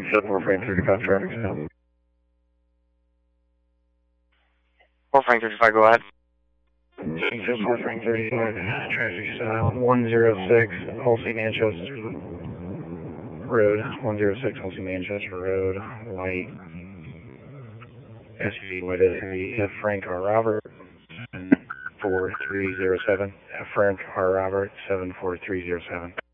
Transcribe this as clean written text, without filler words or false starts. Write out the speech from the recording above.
4 Frank 35 traffic stop. 4 Frank 35, go ahead. 4 Frank 35, traffic stop 106 Halsey Manchester Road, 106 Halsey Manchester Road, white SUV with a F. Frank R. Robert 7307, F. Frank R. Robert 74307.